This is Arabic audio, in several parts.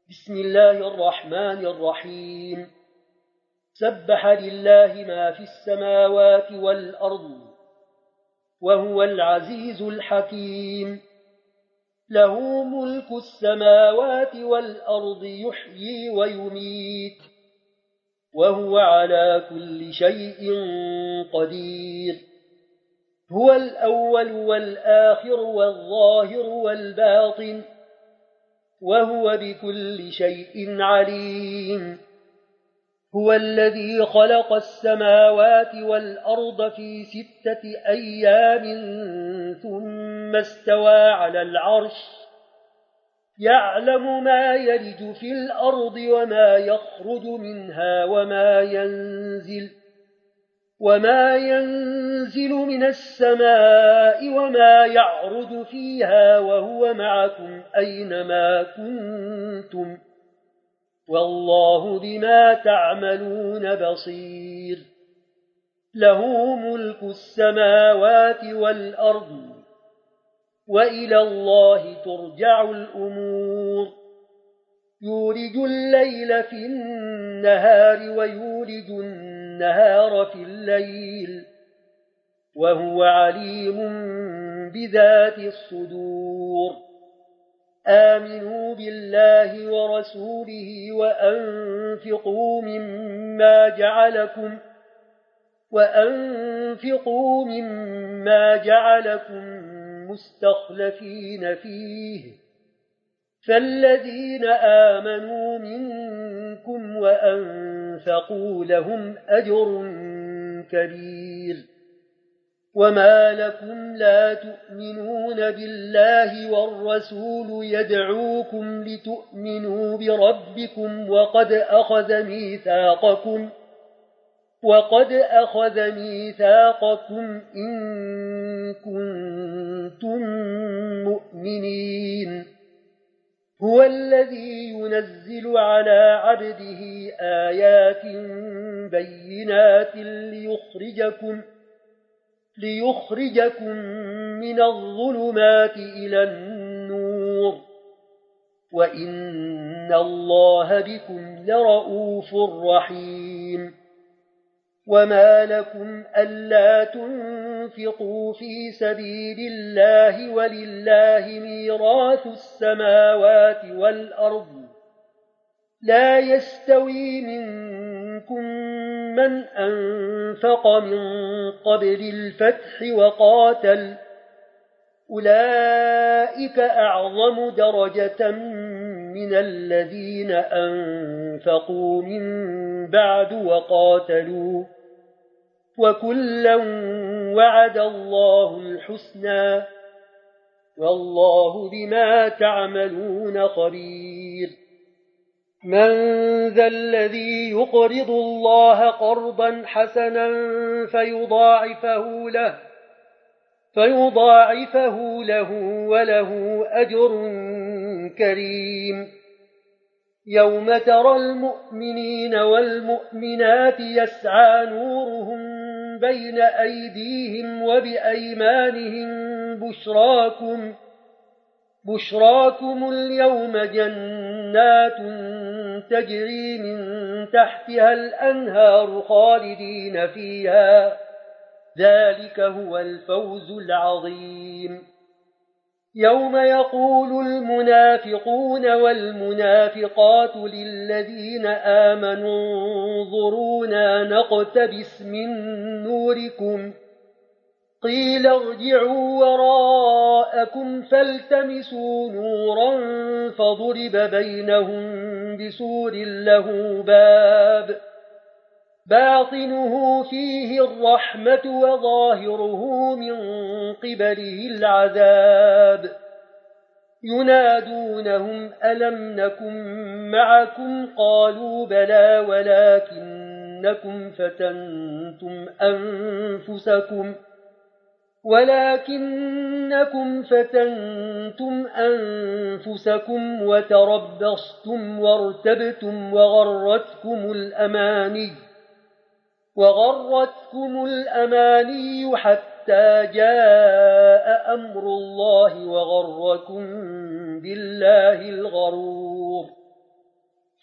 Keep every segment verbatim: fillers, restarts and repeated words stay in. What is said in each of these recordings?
بسم الله الرحمن الرحيم. سبح لله ما في السماوات والأرض وهو العزيز الحكيم. له ملك السماوات والأرض يحيي ويميت وهو على كل شيء قدير. هو الأول والآخر والظاهر والباطن وهو بكل شيء عليم. هو الذي خلق السماوات والأرض في ستة أيام ثم استوى على العرش يعلم ما يلج في الأرض وما يخرج منها وما ينزل وما ينزل من السماء وما يعرج فيها وهو معكم أينما كنتم والله بما تعملون بصير. له ملك السماوات والأرض وإلى الله ترجع الأمور. يولج الليل في النهار ويولج النهار في الليل وهو عليم بذات الصدور. آمنوا بالله ورسوله وأنفقوا مما جعلكم وأنفقوا مما جعلكم مستخلفين فيه فالذين آمنوا منكم وأنفقوا لهم أجر كبير. وما لكم لا تؤمنون بالله والرسول يدعوكم لتؤمنوا بربكم وقد أخذ ميثاقكم وقد أخذ ميثاقكم إن كنتم مؤمنين. هو الذي ينزل على عبده آيات بينات ليخرجكم ليخرجكم من الظلمات إلى النور وإن الله بكم لرؤوف رحيم. وما لكم ألا تنفقوا في سبيل الله ولله ميراث السماوات والأرض لا يستوي منكم من أنفق من قبل الفتح وقاتل أولئك أعظم درجة من الذين أنفقوا من بعد وقاتلوا وكلا وعد الله الحسنى والله بما تعملون خبير. من ذا الذي يقرض الله قرضا حسنا فيضاعفه له فيضاعفه له وله أجر كريم. يوم ترى المؤمنين والمؤمنات يسعى نورهم بين أيديهم وبأيمانهم بشراكم بشراكم اليوم جنات تجري من تحتها الأنهار خالدين فيها ذلك هو الفوز العظيم. يوم يقول المنافقون والمنافقات للذين آمنوا انظرونا نقتبس من نوركم قيل ارجعوا وراءكم فالتمسوا نورا فضرب بينهم بسور له باب باطنه فيه الرحمة وظاهره من قبله العذاب. ينادونهم ألم نكن معكم قالوا بلى ولكنكم فتنتم أنفسكم ولكنكم فتنتم أنفسكم وتربصتم وارتبتم وغرتكم الأماني وغرتكم الأماني حتى جاء أمر الله وغركم بالله الغرور.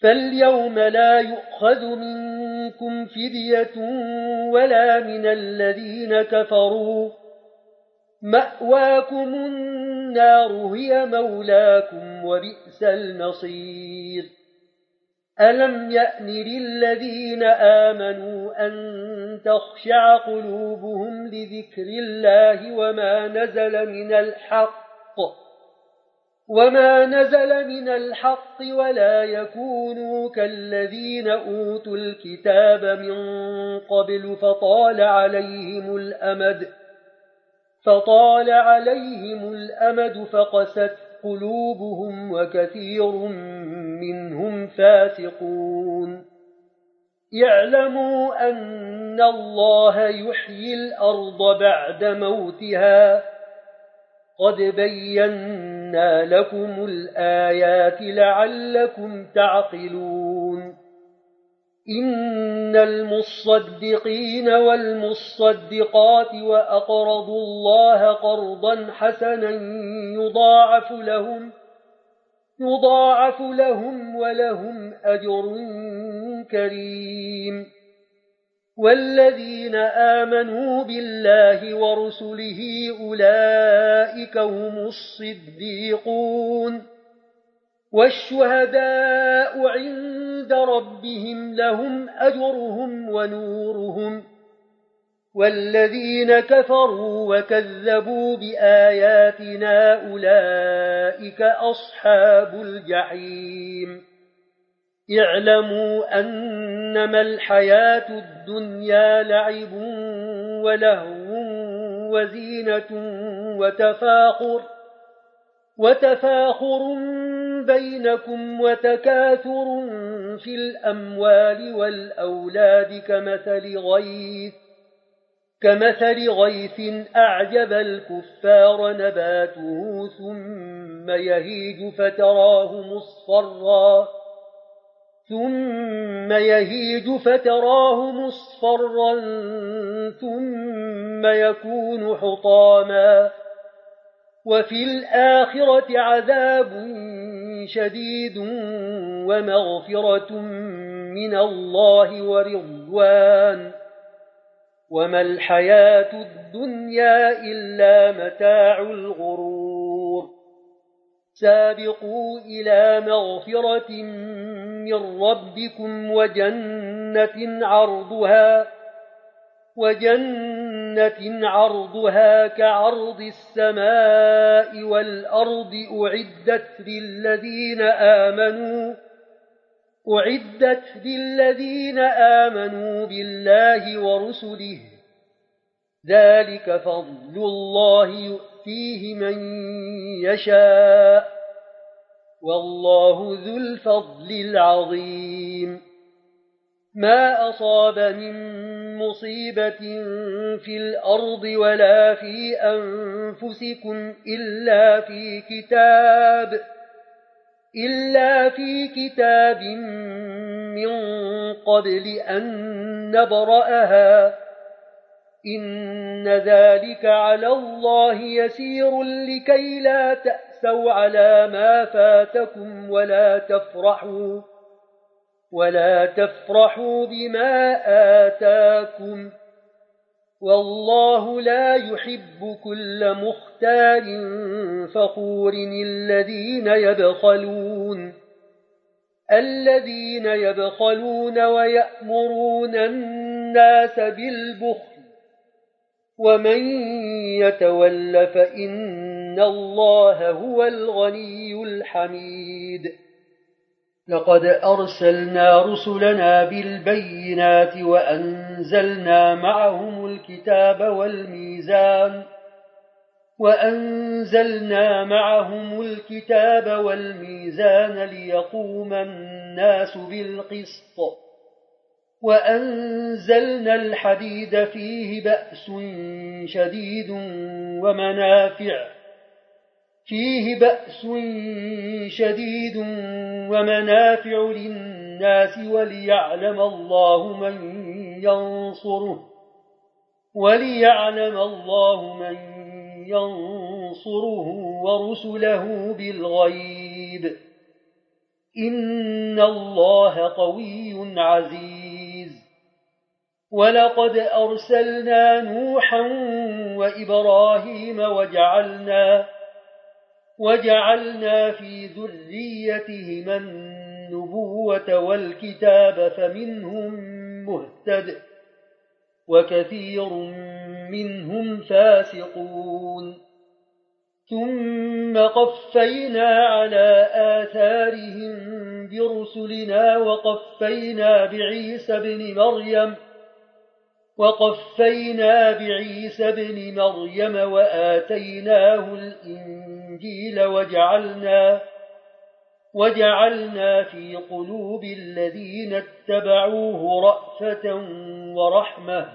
فاليوم لا يؤخذ منكم فدية ولا من الذين كفروا، مأواكم النار هي مولاكم وبئس المصير. ألم يأن للذين آمنوا أن تخشع قلوبهم لذكر الله وما نزل من الحق وما نزل من الحق ولا يكونوا كالذين أوتوا الكتاب من قبل فطال عليهم الأمد فطال عليهم الأمد فقست قلوبهم وكثير منهم فاسقون. يعلموا أن الله يحيي الأرض بعد موتها، قد بينا لكم الآيات لعلكم تعقلون. إن المصدقين والمصدقات وأقرضوا الله قرضا حسنا يضاعف لهم يضاعف لهم ولهم أجر كريم. والذين آمنوا بالله ورسله أولئك هم الصديقون والشهداء عند ربهم لهم أجرهم ونورهم. والذين كفروا وكذبوا بآياتنا أولئك أصحاب الجحيم. اعلموا أنما الحياة الدنيا لعب ولهو وزينة وتفاخر وتفاخر بينكم وتكاثر في الأموال والأولاد كمثل غيث كمثل غيث أعجب الكفار نباته ثم يهيج فتراه مصفرا ثم يهيج فتراه مصفرا ثم يكون حطاما وفي الآخرة عذاب شديد ومغفرة من الله ورضوان وما الحياة الدنيا إلا متاع الغرور. سابقوا إلى مغفرة من ربكم وجنة عرضها وجنة عرضها كعرض السماء والأرض أعدت للذين آمنوا أعدت للذين آمنوا بالله ورسله. ذلك فضل الله يؤتيه من يشاء والله ذو الفضل العظيم. ما أصاب من مصيبة في الأرض ولا في أنفسكم إلا في كتاب إلا في كتاب من قبل أن نبرأها إن ذلك على الله يسير لكي لا تأسوا على ما فاتكم ولا تفرحوا ولا تفرحوا بما آتاكم والله لا يحب كل مختال فخور. الذين يبخلون الذين يبخلون ويأمرون الناس بالبخل ومن يتول فإن الله هو الغني الحميد. لقد أرسلنا رسلنا بالبينات وأنزلنا معهم الكتاب والميزان وأنزلنا معهم الكتاب والميزان ليقوم الناس بالقسط وأنزلنا الحديد فيه بأس شديد ومنافع فيه بأس شديد ومنافع للناس وليعلم الله من ينصره وليعلم الله من ينصره ورسله بالغيب إن إن الله قوي عزيز ولقد أرسلنا نوحا وإبراهيم وجعلنا وجعلنا في ذريتهما النبوة والكتاب فمنهم مهتد وكثير منهم فاسقون ثم قفينا على آثارهم برسلنا وقفينا بعيسى بن مريم وقفينا بعيسى بن مريم وآتيناه الإنجيل وجعلنا وجعلنا في قلوب الذين اتبعوه رأفة ورحمة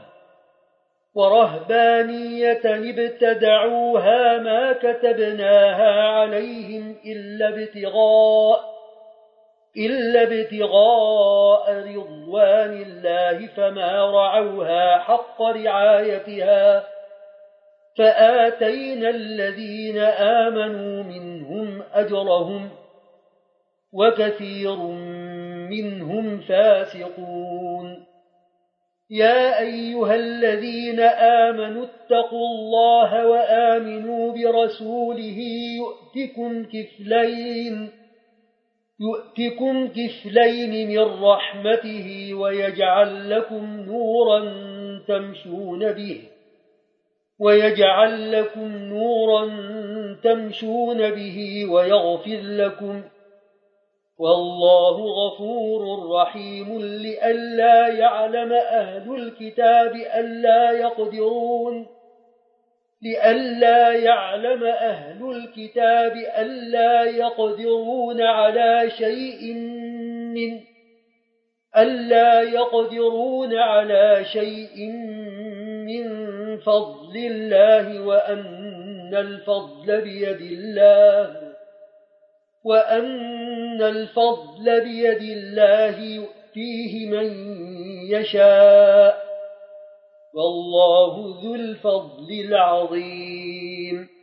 ورهبانية ابتدعوها ما كتبناها عليهم إلا ابتغاء إلا ابتغاء رضوان الله فما رعوها حق رعايتها فآتينا الذين آمنوا منهم أجرهم وكثير منهم فاسقون يا أيها الذين آمنوا اتقوا الله وآمنوا برسوله يؤتكم كفلين يؤتكم كفلين من رحمته ويجعل لكم نورا تمشون به ويجعل لكم نورا تمشون به ويغفر لكم والله غفور رحيم لئلا يعلم أهل الكتاب ألا يقدرون لئلا يعلم أهل الكتاب ألا يقدرون على شيء من ألا يقدرون على شيء من فضل الله وأن الفضل بيد الله وأن الفضل بيد الله يؤتيه من يشاء والله ذو الفضل العظيم